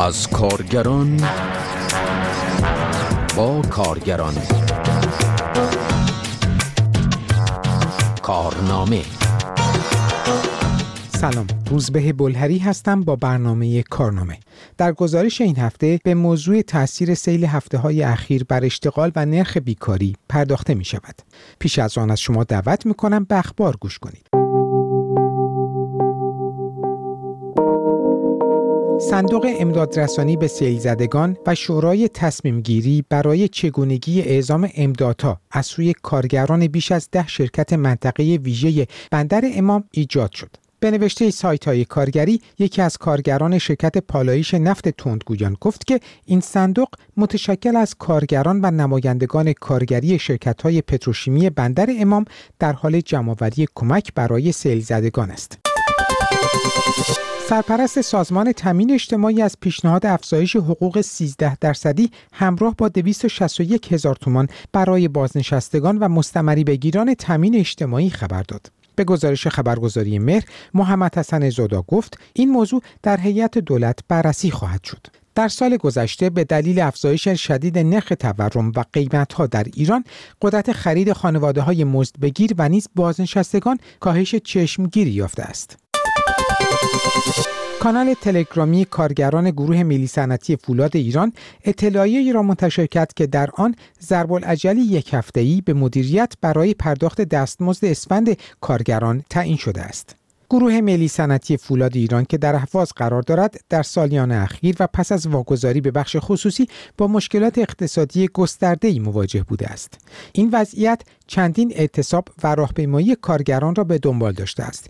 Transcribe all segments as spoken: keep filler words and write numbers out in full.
از کارگران با کارگران. کارنامه. سلام، روزبه بلهری هستم با برنامه کارنامه. در گزارش این هفته به موضوع تأثیر سیل هفته‌های اخیر بر اشتغال و نرخ بیکاری پرداخته می شود. پیش از آن از شما دعوت می کنم به اخبار گوش کنید. صندوق امدادرسانی به سیل زدگان و شورای تصمیم گیری برای چگونگی اعزام امدادها از سوی کارگران بیش از ده شرکت منطقه ویژه بندر امام ایجاد شد. به نوشته سایت‌های کارگری، یکی از کارگران شرکت پالایش نفت تندگویان گفت که این صندوق متشکل از کارگران و نمایندگان کارگری شرکت‌های پتروشیمی بندر امام در حال جمع‌آوری کمک برای سیل زدگان است. سرپرست سازمان تامین اجتماعی از پیشنهاد افزایش حقوق سیزده درصدی همراه با دویست و شصت و یک هزار تومان برای بازنشستگان و مستمری بگیران تامین اجتماعی خبر داد. به گزارش خبرگزاری مهر، محمد حسن زودا گفت این موضوع در هیئت دولت بررسی خواهد شد. در سال گذشته به دلیل افزایش شدید نرخ تورم و قیمت‌ها در ایران، قدرت خرید خانواده‌های مزدبگیر و نیز بازنشستگان کاهش چشمگیری یافته است. کانال تلگرامی کارگران گروه ملی صنعتی فولاد ایران اطلاعیه‌ای را منتشر کرد که در آن ضرب‌الاجل یک هفته‌ای به مدیریت برای پرداخت دستمزد اسفند کارگران تعیین شده است. گروه ملی صنعتی فولاد ایران که در اهواز قرار دارد، در سالیان اخیر و پس از واگذاری به بخش خصوصی با مشکلات اقتصادی گسترده‌ای مواجه بوده است. این وضعیت چندین اعتصاب و راهپیمایی کارگران را به دنبال داشته است.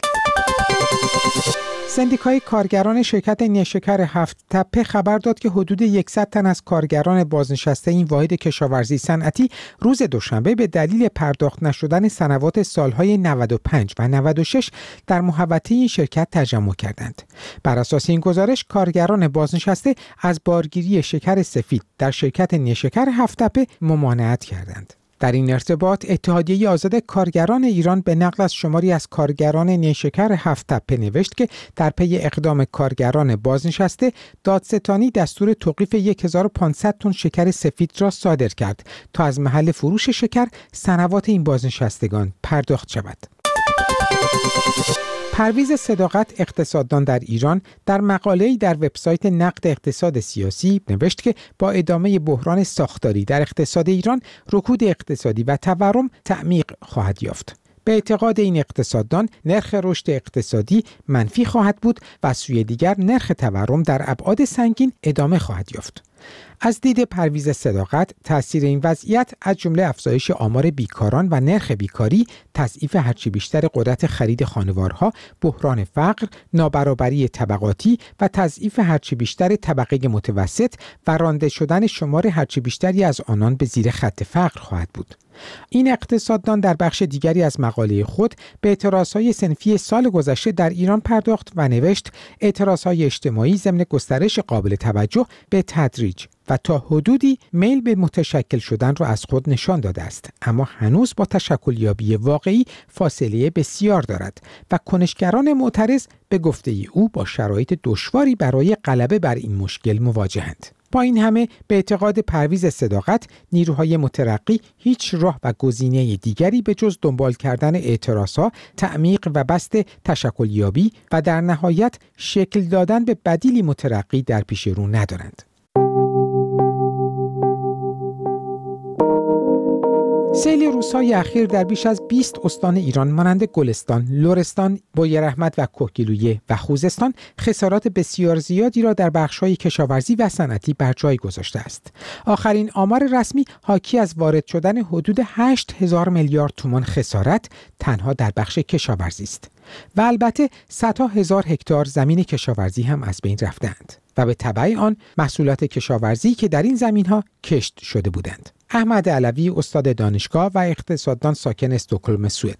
سندیکای کارگران شرکت نیشکر هفت تپه خبر داد که حدود صد تن از کارگران بازنشسته این واحد کشاورزی صنعتی روز دوشنبه به دلیل پرداخت نشدن سنوات سالهای نود و پنج و نود و شش در محوطه این شرکت تجمع کردند. بر اساس این گزارش، کارگران بازنشسته از بارگیری شکر سفید در شرکت نیشکر هفت تپه ممانعت کردند. در این ارتباط، اتحادیه آزاد کارگران ایران به نقل از شماری از کارگران نیشکر هفت تپه نوشت که در پی اقدام کارگران بازنشسته، دادستانی دستور توقیف هزار و پانصد تن شکر سفید را صادر کرد تا از محل فروش شکر سنوات این بازنشستگان پرداخت شود. پرویز صداقت، اقتصاددان در ایران، در مقاله‌ای در وبسایت نقد اقتصاد سیاسی نوشت که با ادامه بحران ساختاری در اقتصاد ایران، رکود اقتصادی و تورم تعمیق خواهد یافت. به اعتقاد این اقتصاددان، نرخ رشد اقتصادی منفی خواهد بود و از سوی دیگر نرخ تورم در ابعاد سنگین ادامه خواهد یافت. از دید پرویز صداقت، تأثیر این وضعیت از جمله افزایش آمار بیکاران و نرخ بیکاری، تضعیف هرچی بیشتر قدرت خرید خانوارها، بحران فقر، نابرابری طبقاتی و تضعیف هرچی بیشتر طبقه متوسط و رانده شدن شمار هرچی بیشتری از آنان به زیر خط فقر خواهد بود. این اقتصاددان در بخش دیگری از مقاله خود به اعتراضهای صنفی سال گذشته در ایران پرداخت و نوشت اعتراضهای اجتماعی ضمن گسترش قابل توجه به تدریج و تا حدودی میل به متشکل شدن را از خود نشان داده است، اما هنوز با تشکلیابی واقعی فاصله بسیار دارد و کنشگران معترض به گفته او با شرایط دشواری برای غلبه بر این مشکل مواجهند. با این همه، به اعتقاد پرویز صداقت، نیروهای مترقی هیچ راه و گزینه دیگری به جز دنبال کردن اعتراضها، تعمیق و بسط تشکلیابی و در نهایت شکل دادن به بدیلی مترقی در پیش رو ندارند. سیل روزهای اخیر در بیش از بیست استان ایران مانند گلستان، لرستان، بویراحمد و کهگیلویه و خوزستان خسارات بسیار زیادی را در بخش‌های کشاورزی و صنعتی بر جای گذاشته است. آخرین آمار رسمی حاکی از وارد شدن حدود هشت هزار میلیارد تومان خسارت تنها در بخش کشاورزی است و البته صدها هزار هکتار زمین کشاورزی هم از بین رفتند و به تبع آن محصولات کشاورزی که در این زمین‌ها کشت شده بودند. احمد علوی، استاد دانشگاه و اقتصاددان ساکن استکهلم، سوئد: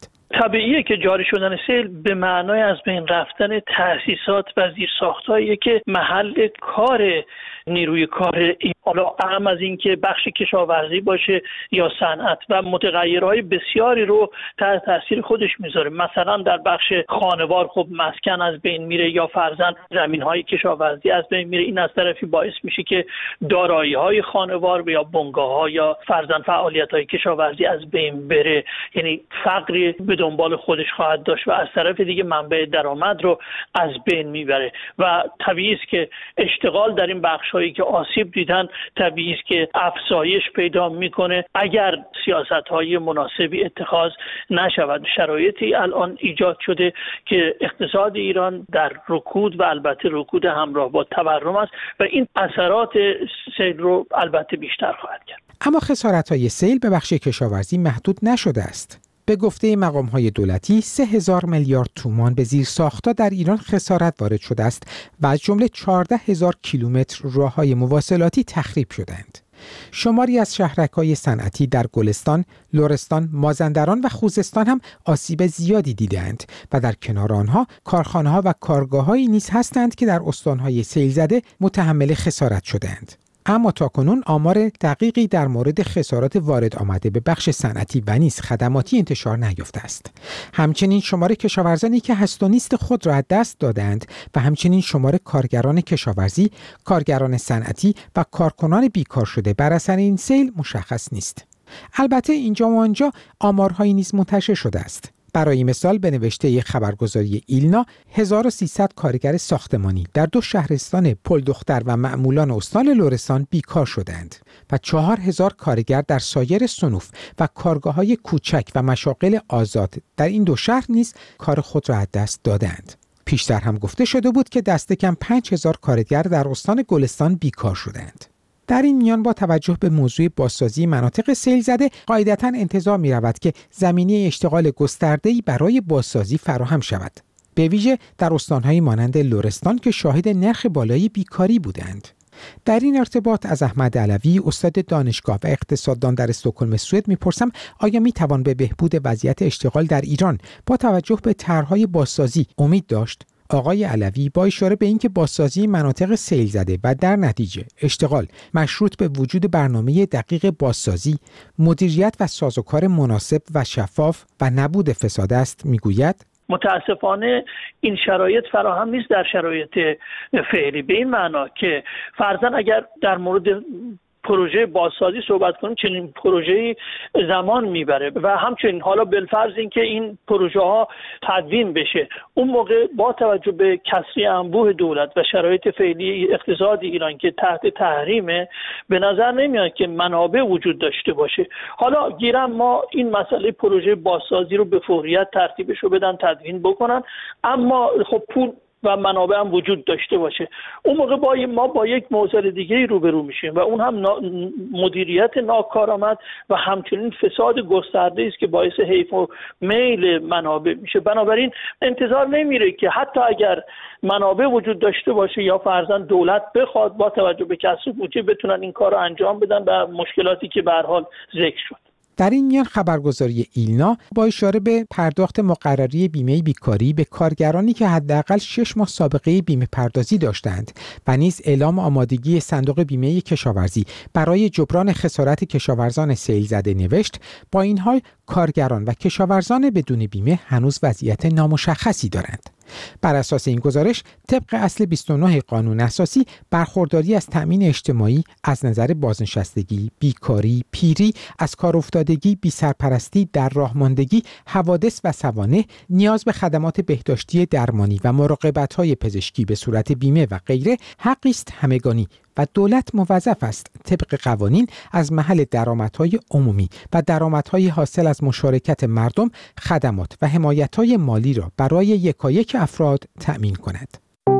طبیعیه که جاری شدن سیل به معنای از بین رفتن تأسیسات و زیرساخت‌هایی که محل کار نیروی کار، حالا اهم از این که بخش کشاورزی باشه یا صنعت، و متغیرهای بسیاری رو تحت تاثیر خودش میذاره. مثلا در بخش خانوار خب مسکن از بین میره یا فرضاً زمین‌های کشاورزی از بین میره. این از طرفی باعث میشه که دارایی‌های خانوار یا بنگاه‌ها یا فرضاً فعالیت‌های کشاورزی از بین بره، یعنی فقری به دنبال خودش خواهد داشت و از طرف دیگه منبع درآمد رو از بین میبره و طبیعی است که اشتغال در این بخش‌هایی که آسیب دیدن طبیعی است که افزایش پیدا میکنه اگر سیاست‌های مناسبی اتخاذ نشود. شرایطی الان ایجاد شده که اقتصاد ایران در رکود و البته رکود همراه با تورم است و این اثرات سیل رو البته بیشتر خواهد کرد. اما خسارت‌های سیل به بخش کشاورزی محدود نشده است. به گفته مقام‌های دولتی سه هزار میلیارد تومان به زیرساخت‌ها در ایران خسارت وارد شده است و از جمله چهارده هزار کیلومتر راه‌های مواصلاتی تخریب شدند. شماری از شهرک‌های صنعتی در گلستان، لرستان، مازندران و خوزستان هم آسیب زیادی دیدند و در کنار آنها کارخانه‌ها و کارگاه‌هایی نیز هستند که در استان‌های سیل زده متحمل خسارت شدند. اما تاکنون آمار دقیقی در مورد خسارات وارد آمده به بخش صنعتی و نیز خدماتی انتشار نیافته است. همچنین شمار کشاورزانی که هست و نیست خود را از دست دادند و همچنین شمار کارگران کشاورزی، کارگران صنعتی و کارکنان بیکار شده بر اثر این سیل مشخص نیست. البته اینجا و آنجا آمارهایی نیز منتشر شده است. برای مثال به نوشته خبرگزاری ایلنا هزار و سیصد کارگر ساختمانی در دو شهرستان پلدختر و معمولان استان لرستان بیکار شدند و چهار هزار کارگر در سایر صنوف و کارگاه‌های کوچک و مشاغل آزاد در این دو شهر نیز کار خود را از دست دادند. پیشتر هم گفته شده بود که دست کم پنج هزار کارگر در استان گلستان بیکار شدند. در این میان با توجه به موضوع بازسازی مناطق سیل زده قاعدتاً انتظار می رود که زمینه اشتغال گسترده‌ای برای بازسازی فراهم شود، به ویژه در استان‌های مانند لرستان که شاهد نرخ بالای بیکاری بودند. در این ارتباط از احمد علوی استاد دانشگاه و اقتصاددان در استکهلم سوئد میپرسم آیا میتوان به بهبود وضعیت اشتغال در ایران با توجه به طرح‌های بازسازی امید داشت؟ آقای علوی با اشاره به اینکه بازسازی مناطق سیل زده و در نتیجه اشتغال مشروط به وجود برنامه دقیق بازسازی، مدیریت و سازوکار مناسب و شفاف و نبود فساد است میگوید متاسفانه این شرایط فراهم نیست در شرایط فعلی، به این معنا که فرضاً اگر در مورد پروژه بازسازی صحبت کنیم چنین پروژه‌ای زمان میبره و همچنین حالا بالفرض این که این پروژه ها تدوین بشه، اون موقع با توجه به کسری انبوه دولت و شرایط فعلی اقتصاد ایران که تحت تحریمه به نظر نمیاد که منابع وجود داشته باشه. حالا گیرم ما این مسئله پروژه بازسازی رو به فوریت ترتیبش رو بدن تدوین بکنن، اما خب پول و منابع هم وجود داشته باشه. اون موقع با ما با یک معضل دیگه روبرو میشیم و اون هم نا... مدیریت ناکارآمد و همچنین فساد گسترده است که باعث حیف و میل منابع میشه. بنابراین انتظار نمیره که حتی اگر منابع وجود داشته باشه یا فرضاً دولت بخواد با توجه به کسر بودجه بتونن این کار رو انجام بدن و مشکلاتی که به هر حال ذکر شد. در این میان خبرگزاری ایلنا با اشاره به پرداخت مقرری بیمه بیکاری به کارگرانی که حداقل شش ماه سابقه بیمه پردازی داشتند و نیز اعلام آمادگی صندوق بیمه کشاورزی برای جبران خسارت کشاورزان سیل زده نوشت، با این حال کارگران و کشاورزان بدون بیمه هنوز وضعیت نامشخصی دارند. بر اساس این گزارش طبق اصل بیست و نه قانون اساسی برخورداری از تأمین اجتماعی از نظر بازنشستگی، بیکاری، پیری، از کار افتادگی، بی‌سرپرستی، در راه ماندگی، حوادث و سوانح، نیاز به خدمات بهداشتی درمانی و مراقبت‌های پزشکی به صورت بیمه و غیره حقی است همگانی و دولت موظف است طبق قوانین از محل درآمدهای عمومی و درآمدهای حاصل از مشارکت مردم خدمات و حمایت‌های مالی را برای یکایک افراد تأمین کند.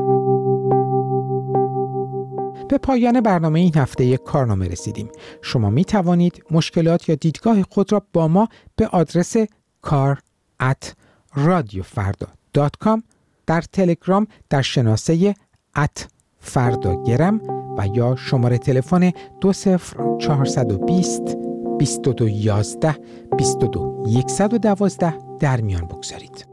به پایان برنامه این هفته کارنامه رسیدیم. شما می توانید مشکلات یا دیدگاه خود را با ما به آدرس کار ات رادیو فردا دات کام در تلگرام در شناسه ات فرداگرم و یا شماره تلفن دو صفر چهارصد و بیست بیست و دو یازده بیست و دو صد و دوازده در میان بگذارید.